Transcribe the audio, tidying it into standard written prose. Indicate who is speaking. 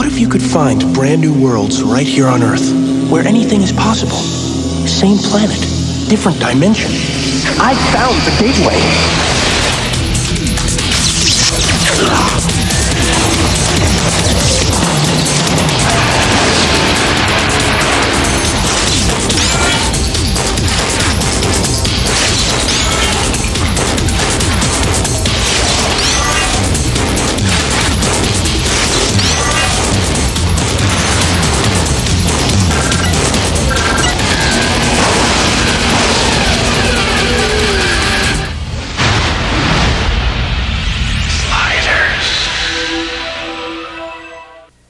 Speaker 1: What if you could find brand new worlds right here on Earth, where anything is possible? Same planet, different dimension. I found the gateway.